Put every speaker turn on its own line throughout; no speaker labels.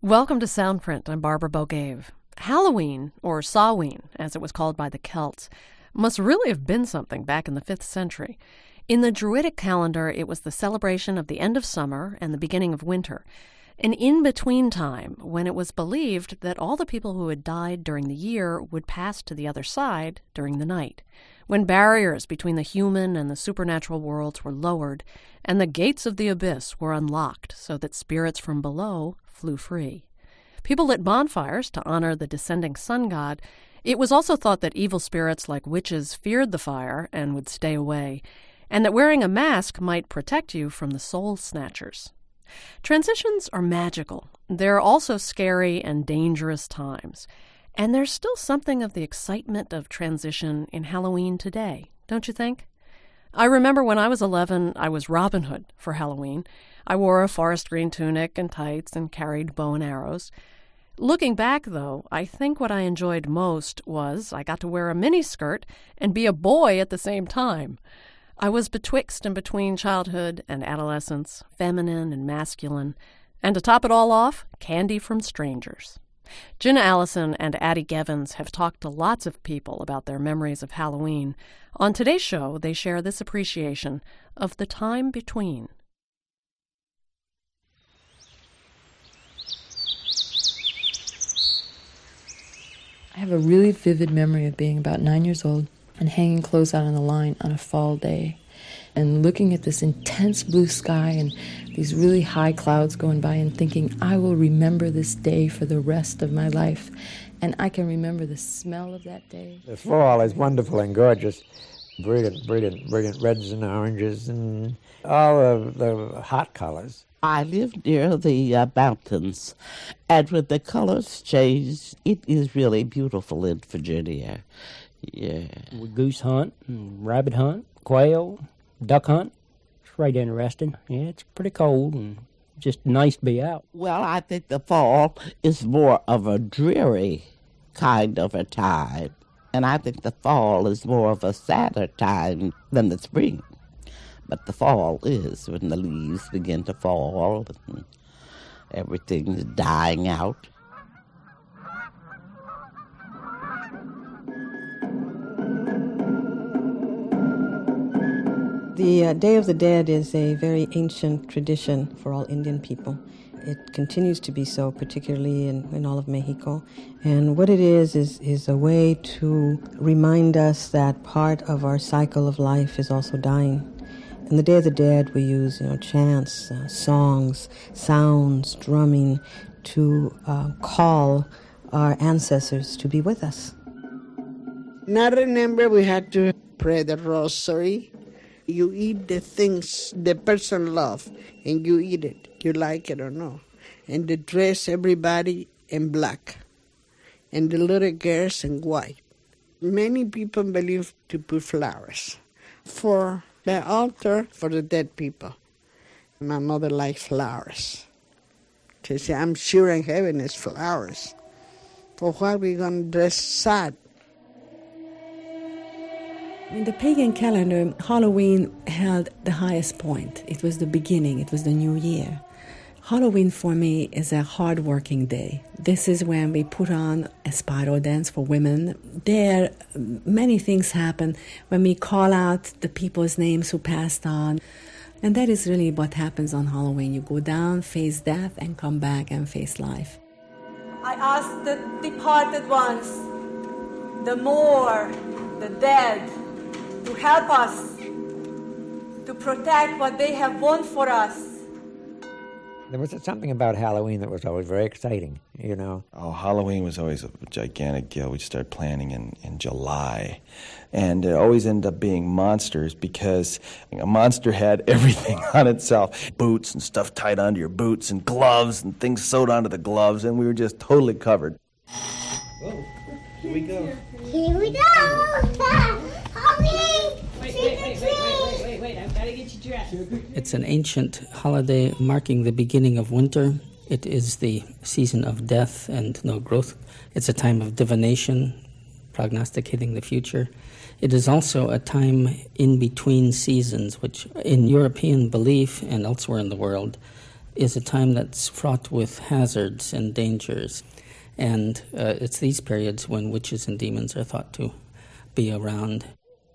Welcome to Soundprint. I'm Barbara Bogave. Halloween, or Samhain, as it was called by the Celts, must really have been something back in the 5th century. In the Druidic calendar, it was the celebration of the end of summer and the beginning of winter, an in-between time when it was believed that all the people who had died during the year would pass to the other side during the night, when barriers between the human and the supernatural worlds were lowered and the gates of the abyss were unlocked so that spirits from below flew free. People lit bonfires to honor the descending sun god. It was also thought that evil spirits like witches feared the fire and would stay away, and that wearing a mask might protect you from the soul snatchers. Transitions are magical. They're also scary and dangerous times. And there's still something of the excitement of transition in Halloween today, don't you think? I remember when I was 11, I was Robin Hood for Halloween. I wore a forest green tunic and tights and carried bow and arrows. Looking back, though, I think what I enjoyed most was I got to wear a miniskirt and be a boy at the same time. I was betwixt and between childhood and adolescence, feminine and masculine, and to top it all off, candy from strangers. Jenna Allison and Addie Gevins have talked to lots of people about their memories of Halloween. On today's show, they share this appreciation of the time between.
I have a really vivid memory of being about 9 years old and hanging clothes out on the line on a fall day and looking at this intense blue sky and these really high clouds going by and thinking, I will remember this day for the rest of my life. And I can remember the smell of that day.
The fall is wonderful and gorgeous. Brilliant reds and oranges and all of the hot colors.
I live near the mountains, and when the colors change, it is really beautiful in Virginia. Yeah.
We goose hunt, rabbit hunt, quail, duck hunt. It's right interesting. Yeah, it's pretty cold and just nice to be out.
Well, I think the fall is more of a dreary kind of a time. And I think the fall is more of a sadder time than the spring. But the fall is when the leaves begin to fall and everything is dying out.
The Day of the Dead is a very ancient tradition for all Indian people. It continues to be so, particularly in all of Mexico. And what it is a way to remind us that part of our cycle of life is also dying. In the Day of the Dead, we use chants, songs, sounds, drumming to call our ancestors to be with us.
Now remember, we had to pray the rosary. You eat the things the person loves, and you eat it, you like it or no. And they dress everybody in black, and the little girls in white. Many people believe to put flowers for the altar for the dead people. My mother likes flowers. She said, I'm sure in heaven is flowers. For what are we going to dress sad?
In the pagan calendar, Halloween held the highest point. It was the beginning, it was the new year. Halloween for me is a hard-working day. This is when we put on a spiral dance for women. There, many things happen when we call out the people's names who passed on. And that is really what happens on Halloween. You go down, face death, and come back and face life.
I ask the departed ones, the more, the dead, to help us, to protect what they have won for us.
There was something about Halloween that was always very exciting,
Oh, Halloween was always a gigantic deal. We'd start planning in July. And it always ended up being monsters because a monster had everything on itself. Boots and stuff tied onto your boots and gloves and things sewed onto the gloves, and we were just totally covered.
Whoa, here we go.
Here we go!
Wait, I've got to get you dressed.
It's an ancient holiday marking the beginning of winter. It is the season of death and no growth. It's a time of divination, prognosticating the future. It is also a time in between seasons, which in European belief and elsewhere in the world is a time that's fraught with hazards and dangers. And it's these periods when witches and demons are thought to be around.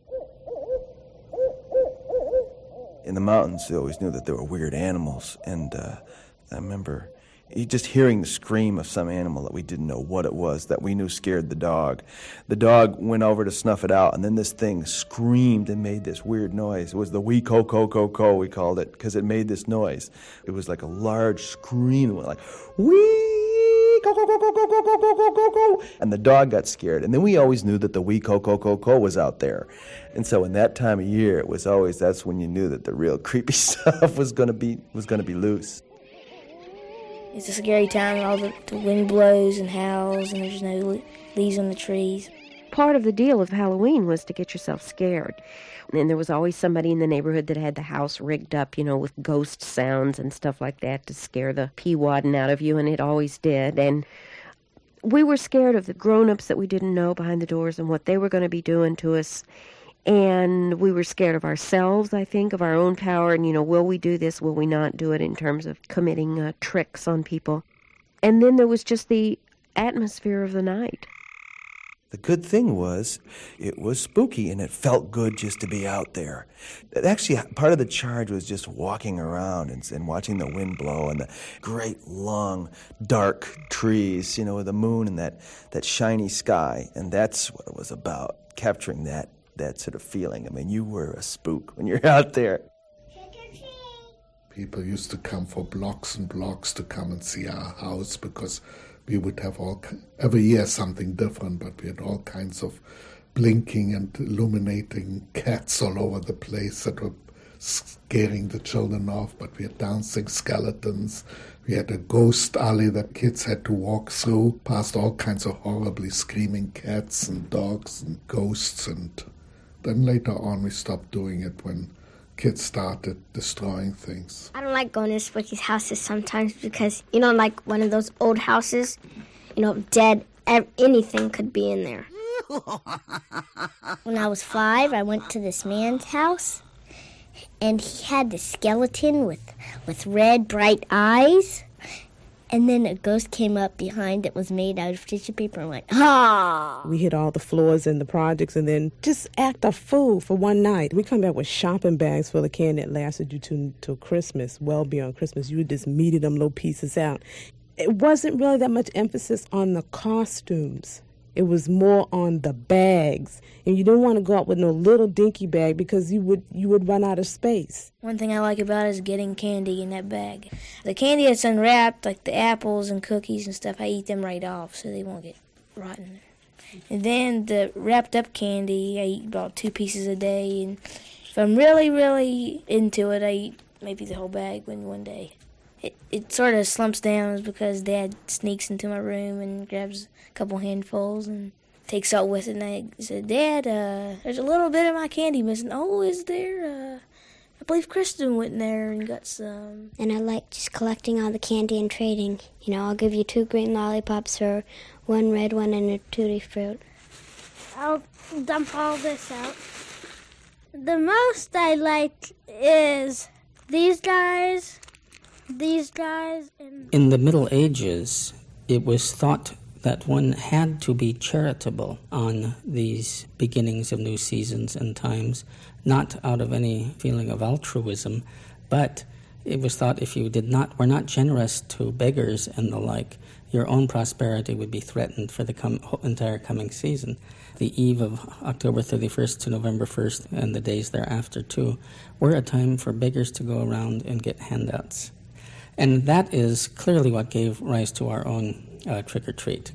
In the mountains, they always knew that there were weird animals. And I remember just hearing the scream of some animal that we didn't know what it was, that we knew scared the dog. The dog went over to snuff it out, and then this thing screamed and made this weird noise. It was the wee-ko-ko-ko-ko, we called it, because it made this noise. It was like a large scream. It went like, wee-ko-ko-ko-ko-ko-ko-ko-ko-ko. And the dog got scared. And then we always knew that the wee-ko-ko-ko-ko was out there. And so in that time of year, it was always, that's when you knew that the real creepy stuff was going to be loose.
It's a scary time. All the wind blows and howls, and there's no leaves on the trees.
Part of the deal of Halloween was to get yourself scared. And there was always somebody in the neighborhood that had the house rigged up, with ghost sounds and stuff like that to scare the pee-wadding out of you, and it always did. And we were scared of the grown-ups that we didn't know behind the doors and what they were going to be doing to us. And we were scared of ourselves, I think, of our own power. And, will we do this? Will we not do it in terms of committing tricks on people? And then there was just the atmosphere of the night.
The good thing was it was spooky, and it felt good just to be out there. Actually, part of the charge was just walking around and watching the wind blow and the great, long, dark trees, with the moon and that shiny sky. And that's what it was about, capturing that sort of feeling. I mean, you were a spook when you're out there.
People used to come for blocks and blocks to come and see our house because we would have every year something different, but we had all kinds of blinking and illuminating cats all over the place that were scaring the children off, but we had dancing skeletons. We had a ghost alley that kids had to walk through, past all kinds of horribly screaming cats and dogs and ghosts, and then later on we stopped doing it when kids started destroying things.
I don't like going to spooky houses sometimes because, like one of those old houses, dead, anything could be in there. When I was 5, I went to this man's house, and he had this skeleton with red, bright eyes. And then a ghost came up behind that was made out of tissue paper and went, ah!
We hit all the floors in the projects and then just act a fool for one night. We come back with shopping bags full of candy that lasted you till Christmas, well beyond Christmas. You just meted them little pieces out. It wasn't really that much emphasis on the costumes. It was more on the bags. And you didn't want to go out with no little dinky bag because you would run out of space.
One thing I like about it is getting candy in that bag. The candy that's unwrapped, like the apples and cookies and stuff, I eat them right off so they won't get rotten. And then the wrapped up candy, I eat about 2 pieces a day. And if I'm really, really into it, I eat maybe the whole bag in one day. It sort of slumps down because Dad sneaks into my room and grabs a couple handfuls and takes out with it. And I said, Dad, there's a little bit of my candy missing. Oh, is there? I believe Kristen went in there and got some.
And I like just collecting all the candy and trading. I'll give you 2 green lollipops or 1 red one and a tutti fruit.
I'll dump all this out. The most I like is these guys.
In the Middle Ages, it was thought that one had to be charitable on these beginnings of new seasons and times, not out of any feeling of altruism, but it was thought if you were not generous to beggars and the like, your own prosperity would be threatened for the entire coming season. The eve of October 31st to November 1st and the days thereafter, too, were a time for beggars to go around and get handouts. And that is clearly what gave rise to our own trick-or-treat.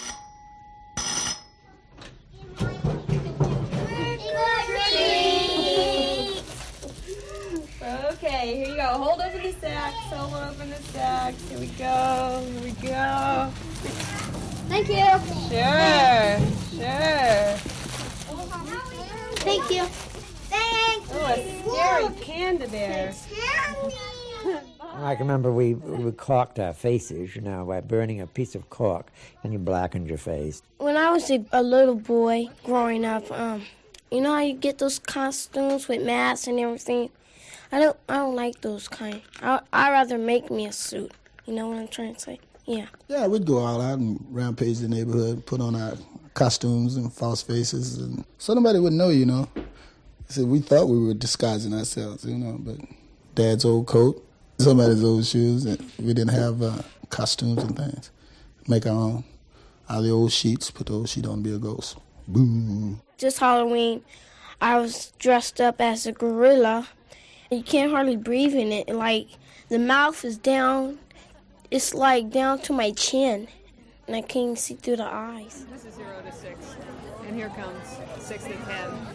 Okay, here you go. Hold open the sacks. Hold open the sacks. Here we go. Here we go.
Thank you.
Sure.
Thank you. Thanks.
Oh, a scary panda bear.
I can remember we caulked our faces, by burning a piece of caulk, and you blackened your face.
When I was a little boy growing up, how you get those costumes with masks and everything? I don't like those kind. I'd rather make me a suit. You know what I'm trying to say? Yeah.
Yeah, we'd go all out and rampage the neighborhood, put on our costumes and false faces, and so nobody would know, you know. So we thought we were disguising ourselves, you know, but Dad's old coat, somebody's old shoes, and we didn't have costumes and things. Make our own. Out of the old sheets, put the old sheet on to be a ghost. Boo.
This Halloween, I was dressed up as a gorilla. You can't hardly breathe in it. Like, the mouth is down. It's like down to my chin, and I can't even see through the eyes.
This is 0 to 6, and here comes 6 to 10.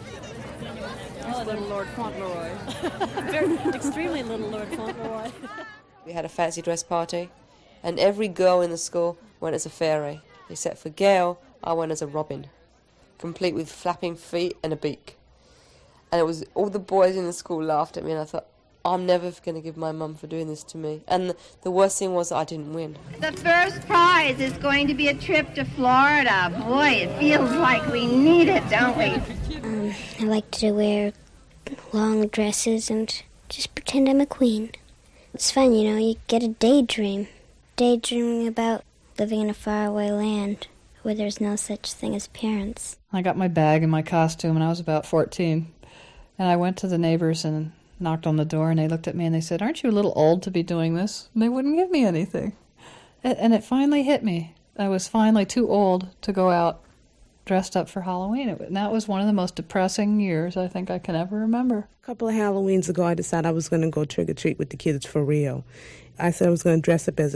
Oh, little Lord Fauntleroy. Very extremely little Lord Fauntleroy.
We had a fancy dress party, and every girl in the school went as a fairy, except for Gail. I went as a robin, complete with flapping feet and a beak. And it was all the boys in the school laughed at me, and I thought, I'm never going to give my mum for doing this to me. And the worst thing was I didn't win.
The first prize is going to be a trip to Florida. Boy, it feels like we need it, don't we?
I like to wear long dresses and just pretend I'm a queen. It's fun, you know, you get a daydreaming about living in a faraway land where there's no such thing as parents.
I got my bag and my costume, and I was about 14. And I went to the neighbors and knocked on the door, and they looked at me and they said, "Aren't you a little old to be doing this?" And they wouldn't give me anything. And it finally hit me. I was finally too old to go out dressed up for Halloween. And that was one of the most depressing years I think I can ever remember.
A couple of Halloweens ago, I decided I was going to go trick-or-treat with the kids for real. I said I was going to dress up as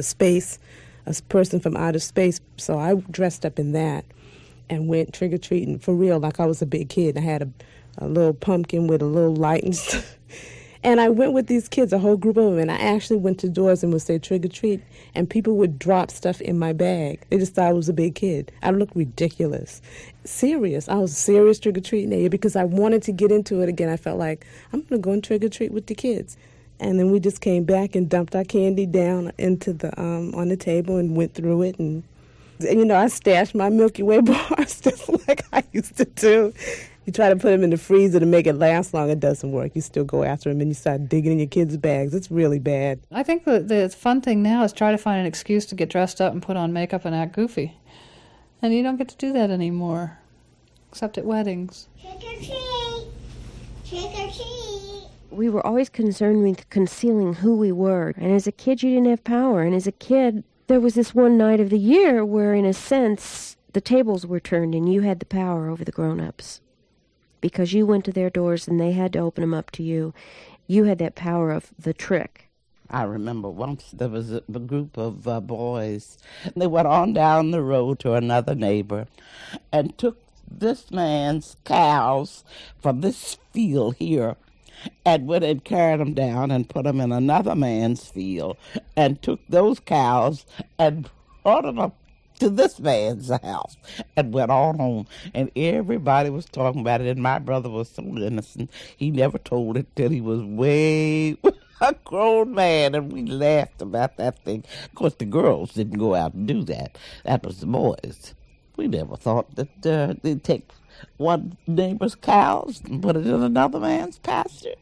a person from outer space. So I dressed up in that and went trick-or-treating for real like I was a big kid. I had a little pumpkin with a little light and stuff. And I went with these kids, a whole group of them, and I actually went to doors and would say trick-or-treat, and people would drop stuff in my bag. They just thought I was a big kid. I looked ridiculous. Serious. I was serious trick-or-treating age because I wanted to get into it again. I felt like, I'm going to go and trick-or-treat with the kids. And then we just came back and dumped our candy down into the on the table and went through it. And you know, I stashed my Milky Way bars just like I used to do. You try to put them in the freezer to make it last long, it doesn't work. You still go after them and you start digging in your kids' bags. It's really bad.
I think the fun thing now is try to find an excuse to get dressed up and put on makeup and act goofy. And you don't get to do that anymore, except at weddings.
Trick or treat! Trick or treat!
We were always concerned with concealing who we were. And as a kid, you didn't have power. And as a kid, there was this one night of the year where, in a sense, the tables were turned and you had the power over the grown-ups. Because you went to their doors and they had to open them up to you. You had that power of the trick.
I remember once there was a group of boys. They went on down the road to another neighbor and took this man's cows from this field here and went and carried them down and put them in another man's field and took those cows and brought them up to this man's house and went on home, and everybody was talking about it, and my brother was so innocent. He never told it till he was way a grown man, and we laughed about that thing. Of course, the girls didn't go out and do that. That was the boys. We never thought that they'd take one neighbor's cows and put it in another man's pasture.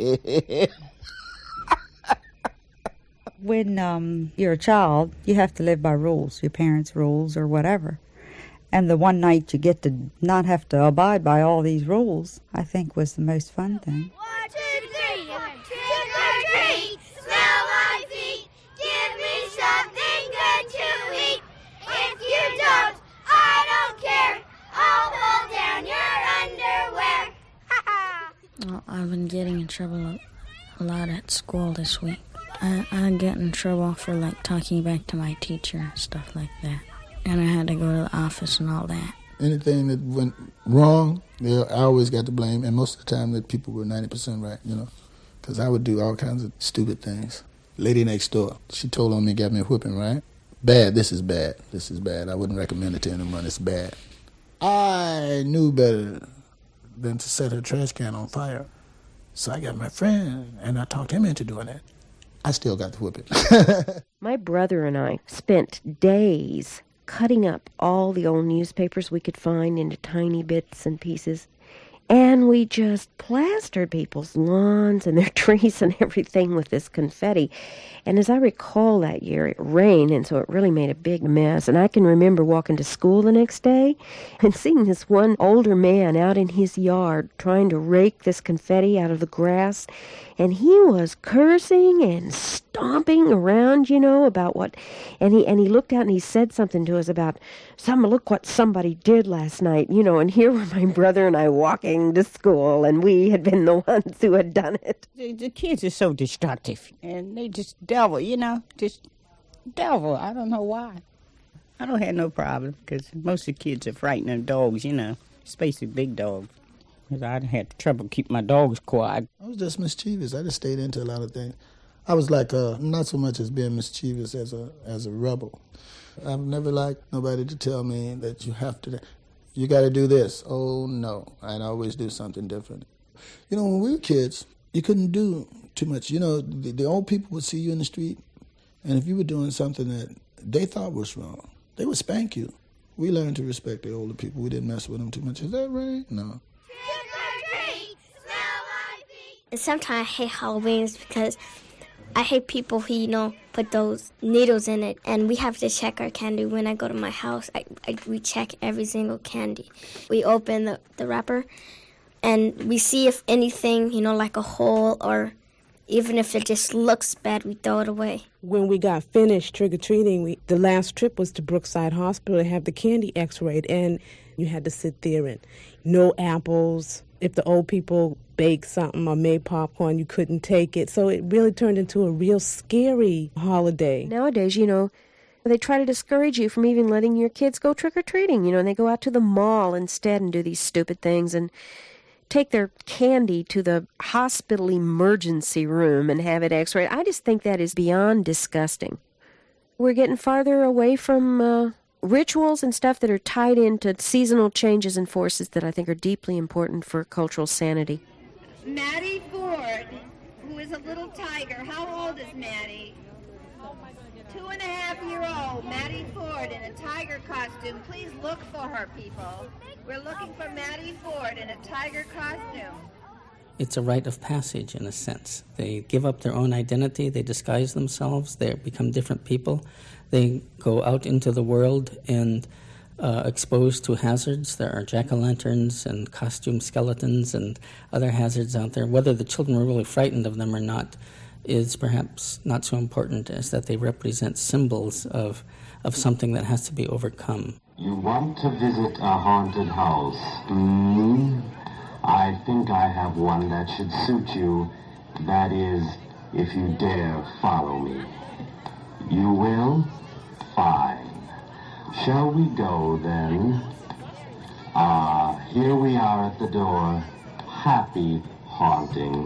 When you're a child, you have to live by rules, your parents' rules or whatever. And the one night you get to not have to abide by all these rules, I think was the most fun thing.
1, 2, 3, trick or treat, smell my feet, give me something good to eat. If you don't, I don't care, I'll pull down your underwear.
Well, I've been getting in trouble a lot at school this week. I get in trouble for, like, talking back to my teacher and stuff like that. And I had to go to the office and all that.
Anything that went wrong, I always got to blame, and most of the time the people were 90% right, you know, because I would do all kinds of stupid things. Lady next door, she told on me, got me a whipping, right? Bad, this is bad, this is bad. I wouldn't recommend it to anyone, it's bad. I knew better than to set her trash can on fire. So I got my friend, and I talked him into doing it. I still got the whipping.
My brother and I spent days cutting up all the old newspapers we could find into tiny bits and pieces And we just plastered people's lawns and their trees and everything with this confetti. And as I recall that year, it rained, and so it really made a big mess. And I can remember walking to school the next day and seeing this one older man out in his yard trying to rake this confetti out of the grass. And he was cursing and stomping around, about what... And he looked out and he said something to us about, look what somebody did last night, and here were my brother and I walking to school, and we had been the ones who had done it.
The kids are so destructive, and they just devil, just devil. I don't know why. I don't have no problem, because most of the kids are frightened of dogs, especially big dogs. Because I had trouble keeping my dogs quiet.
I was just mischievous. I just stayed into a lot of things. I was like, not so much as being mischievous as a rebel. I've never liked nobody to tell me that you got to do this. Oh, no. I'd always do something different. When we were kids, you couldn't do too much. The old people would see you in the street, and if you were doing something that they thought was wrong, they would spank you. We learned to respect the older people. We didn't mess with them too much. Is that right? No.
And sometimes I hate Halloween because I hate people who, put those needles in it. And we have to check our candy. When I go to my house, we check every single candy. We open the wrapper, and we see if anything, like a hole, or even if it just looks bad, we throw it away.
When we got finished trick-or-treating, the last trip was to Brookside Hospital to have the candy x-rayed, and you had to sit there and no apples. If the old people baked something or made popcorn, you couldn't take it. So it really turned into a real scary holiday.
Nowadays, they try to discourage you from even letting your kids go trick-or-treating, and they go out to the mall instead and do these stupid things and take their candy to the hospital emergency room and have it x-rayed. I just think that is beyond disgusting. We're getting farther away from rituals and stuff that are tied into seasonal changes and forces that I think are deeply important for cultural sanity.
Maddie Ford, who is a little tiger. How old is Maddie? 2.5-year-old Maddie Ford in a tiger costume. Please look for her, people. We're looking for Maddie Ford in a tiger costume.
It's a rite of passage, in a sense. They give up their own identity, they disguise themselves, they become different people. They go out into the world and exposed to hazards. There are jack-o'-lanterns and costume skeletons and other hazards out there. Whether the children were really frightened of them or not is perhaps not so important as that they represent symbols of something that has to be overcome.
You want to visit a haunted house? I think I have one that should suit you. That is, if you dare follow me. You will? Fine. Shall we go, then? Here we are at the door. Happy haunting.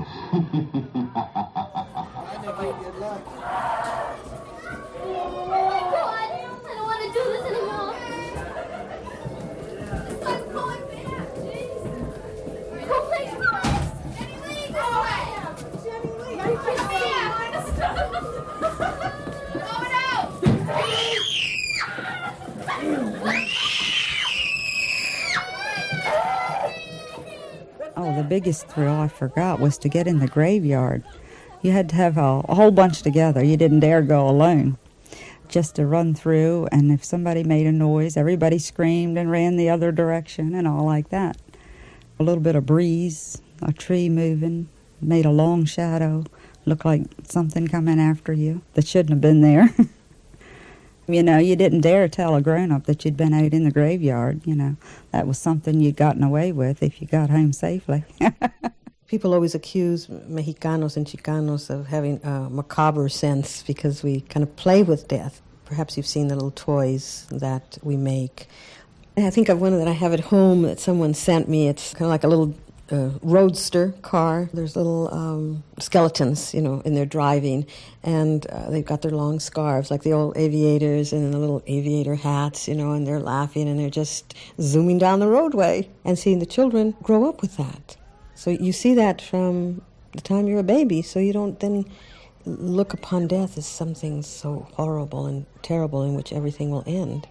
Oh, the biggest thrill I forgot was to get in the graveyard. You had to have a whole bunch together. You didn't dare go alone. Just to run through, and if somebody made a noise, everybody screamed and ran the other direction and all like that. A little bit of breeze, a tree moving, made a long shadow, looked like something coming after you that shouldn't have been there. You didn't dare tell a grown-up that you'd been out in the graveyard. That was something you'd gotten away with if you got home safely.
People always accuse Mexicanos and Chicanos of having a macabre sense because we kind of play with death. Perhaps you've seen the little toys that we make. And I think of one that I have at home that someone sent me. It's kind of like a little roadster car. There's little skeletons, in their driving, and they've got their long scarves, like the old aviators, and the little aviator hats, and they're laughing, and they're just zooming down the roadway and seeing the children grow up with that. So you see that from the time you're a baby, so you don't then look upon death as something so horrible and terrible in which everything will end.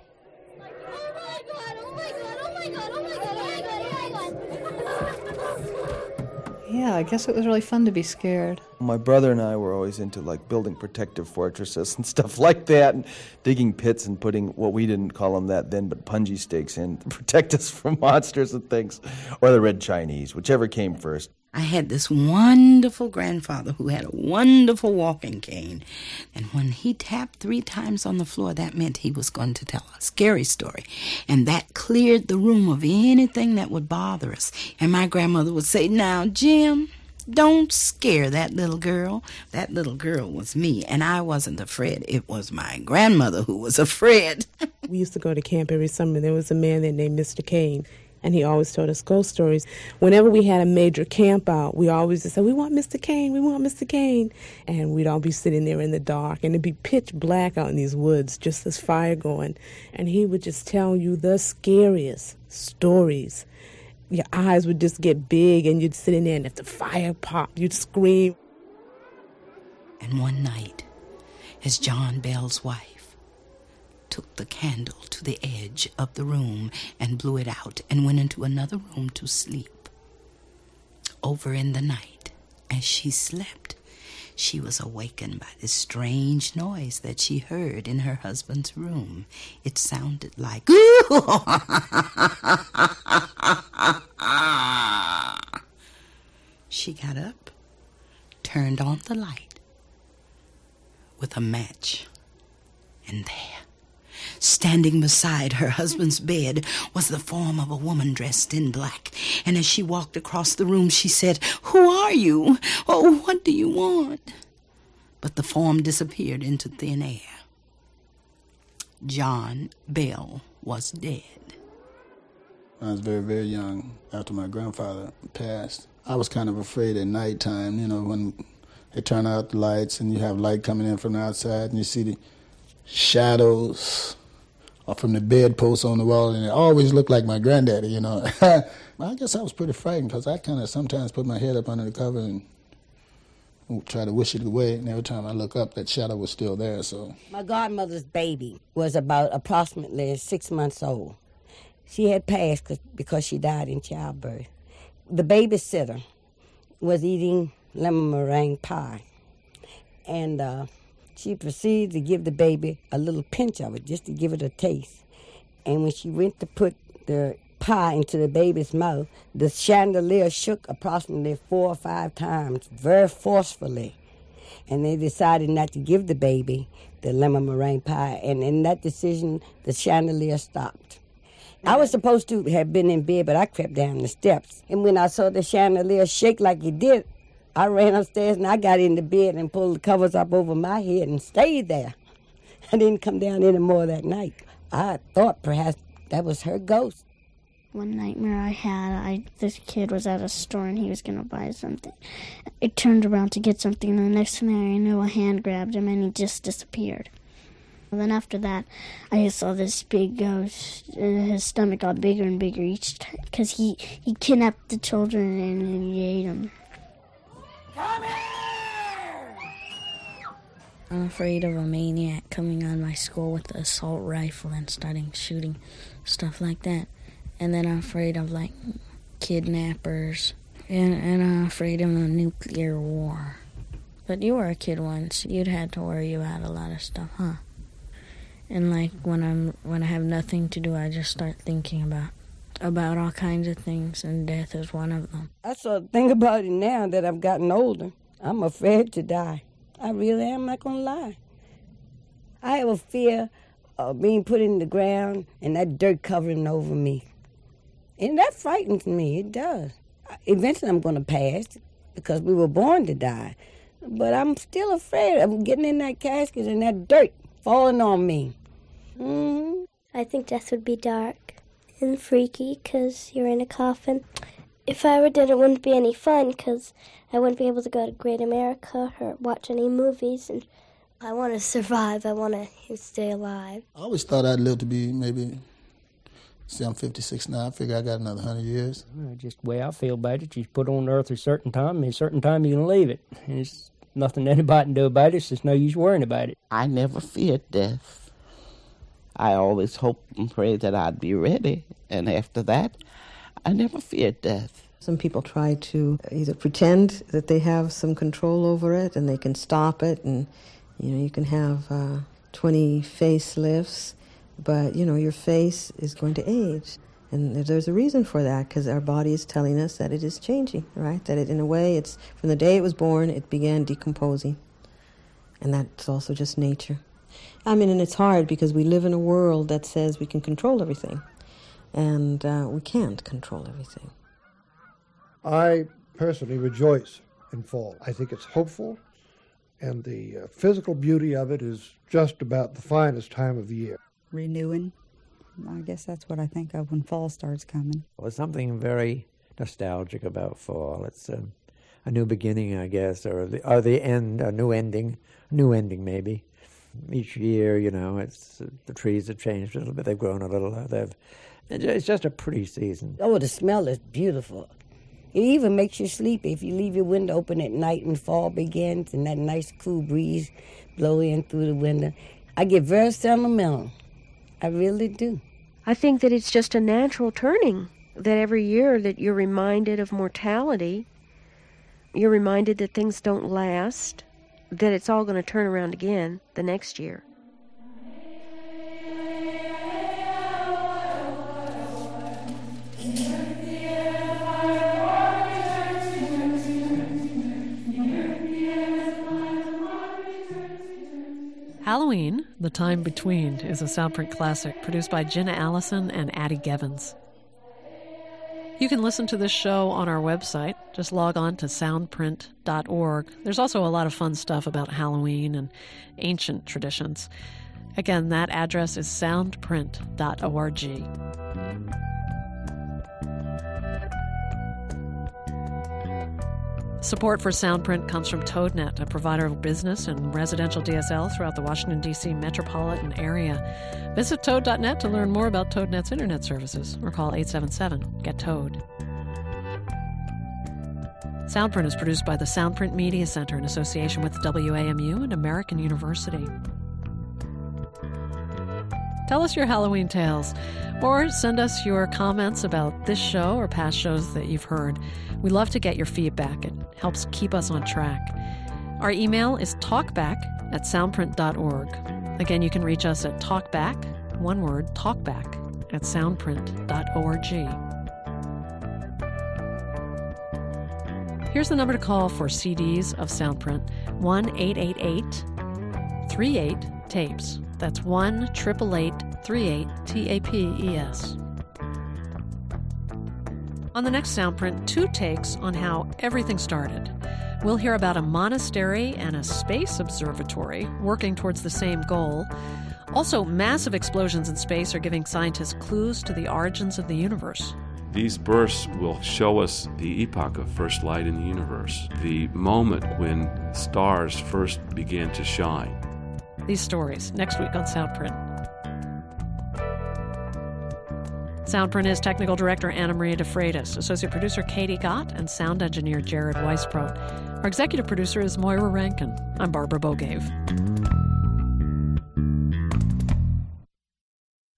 Yeah, I guess it was really fun to be scared.
My brother and I were always into like building protective fortresses and stuff like that, and digging pits and putting what we didn't call them that then, but punji stakes in to protect us from monsters and things, or the Red Chinese, whichever came first.
I had this wonderful grandfather who had a wonderful walking cane. And when he tapped 3 times on the floor, that meant he was going to tell a scary story. And that cleared the room of anything that would bother us. And my grandmother would say, "Now, Jim, don't scare that little girl." That little girl was me, and I wasn't afraid. It was my grandmother who was afraid.
We used to go to camp every summer. There was a man there named Mr. Kane, and he always told us ghost stories. Whenever we had a major camp out, we always just said, "We want Mr. Kane, we want Mr. Kane." And we'd all be sitting there in the dark, and it'd be pitch black out in these woods, just this fire going. And he would just tell you the scariest stories. Your eyes would just get big, and you'd sit in there, and if the fire popped, you'd scream.
And one night, as John Bell's wife took the candle to the edge of the room and blew it out and went into another room to sleep. Over in the night, as she slept, she was awakened by this strange noise that she heard in her husband's room. It sounded like, She got up, turned on the light with a match, and there, standing beside her husband's bed, was the form of a woman dressed in black. And as she walked across the room, she said, "Who are you? Oh, what do you want?" But the form disappeared into thin air. John Bell was dead.
When I was very, very young, after my grandfather passed, I was kind of afraid at nighttime, you know, when they turn out the lights and you have light coming in from the outside and you see the shadows from the bedposts on the wall, and it always looked like my granddaddy, you know. I guess I was pretty frightened because I kind of sometimes put my head up under the cover and try to wish it away, and every time I look up, that shadow was still there, so.
My godmother's baby was about approximately 6 months old. She had passed because she died in childbirth. The babysitter was eating lemon meringue pie, and she proceeded to give the baby a little pinch of it just to give it a taste. And when she went to put the pie into the baby's mouth, the chandelier shook approximately 4 or 5 times, very forcefully. And they decided not to give the baby the lemon meringue pie. And in that decision, the chandelier stopped. I was supposed to have been in bed, but I crept down the steps. And when I saw the chandelier shake like it did, I ran upstairs and I got into bed and pulled the covers up over my head and stayed there. I didn't come down anymore that night. I thought perhaps that was her ghost.
One nightmare I had, this kid was at a store and he was going to buy something. I turned around to get something, and the next thing I knew, a hand grabbed him and he just disappeared. And then after that, I saw this big ghost. His stomach got bigger and bigger each time because he kidnapped the children and he ate them.
Come here!
I'm afraid of a maniac coming on my school with an assault rifle and starting shooting, stuff like that. And then I'm afraid of, like, kidnappers. And I'm afraid of a nuclear war. But you were a kid once. You'd had to worry about a lot of stuff, huh? And, like, when I have nothing to do, I just start thinking about all kinds of things, and death is one of them.
I sort of think about it now that I've gotten older. I'm afraid to die. I really am, I'm not going to lie. I have a fear of being put in the ground and that dirt covering over me. And that frightens me, it does. Eventually I'm going to pass because we were born to die. But I'm still afraid of getting in that casket and that dirt falling on me. Mm-hmm.
I think death would be dark and freaky because you're in a coffin. If I ever did, it wouldn't be any fun because I wouldn't be able to go to Great America or watch any movies. And I want to survive. I want to stay alive.
I always thought I'd live to be maybe, see, I'm 56 now. I figure I got another 100 years.
Just the way I feel about it, you put on earth at a certain time, and a certain time you're going to leave it. And it's nothing anybody can do about it. It's just no use worrying about it.
I never feared death. I always hoped and prayed that I'd be ready. And after that, I never feared death.
Some people try to either pretend that they have some control over it and they can stop it, and you can have 20 facelifts, but your face is going to age. And there's a reason for that, because our body is telling us that it is changing, right? That in a way, it's from the day it was born, it began decomposing. And that's also just nature. And it's hard because we live in a world that says we can control everything. And we can't control everything.
I personally rejoice in fall. I think it's hopeful, and the physical beauty of it is just about the finest time of the year.
Renewing. I guess that's what I think of when fall starts coming.
Well, there's something very nostalgic about fall. It's a new beginning, I guess, or the end, a new ending maybe. Each year, it's the trees have changed a little bit. They've grown a little. It's just a pretty season.
Oh, the smell is beautiful. It even makes you sleepy if you leave your window open at night and fall begins and that nice cool breeze blow in through the window. I get very sentimental. I really do.
I think that it's just a natural turning, that every year that you're reminded of mortality, you're reminded that things don't last, that it's all going to turn around again the next year.
Halloween, The Time Between, is a Soundprint classic produced by Jenna Allison and Addie Gevins. You can listen to this show on our website. Just log on to soundprint.org. There's also a lot of fun stuff about Halloween and ancient traditions. Again, that address is soundprint.org. Support for Soundprint comes from ToadNet, a provider of business and residential DSL throughout the Washington, D.C. metropolitan area. Visit Toad.net to learn more about ToadNet's internet services, or call 877-GET-TOAD. Soundprint is produced by the Soundprint Media Center in association with WAMU and American University. Tell us your Halloween tales, or send us your comments about this show or past shows that you've heard. We love to get your feedback. It helps keep us on track. Our email is talkback@soundprint.org. Again, you can reach us at talkback, one word, talkback, @soundprint.org. Here's the number to call for CDs of Soundprint, 1-888-38-TAPES. That's 1-888-38-TAPES. On the next Soundprint, 2 takes on how everything started. We'll hear about a monastery and a space observatory working towards the same goal. Also, massive explosions in space are giving scientists clues to the origins of the universe.
These bursts will show us the epoch of first light in the universe, the moment when stars first began to shine.
These stories next week on Soundprint. Soundprint is technical director Anna Maria DeFreitas, associate producer Katie Gott, and sound engineer Jared Weisbrot. Our executive producer is Moira Rankin. I'm Barbara Bogave.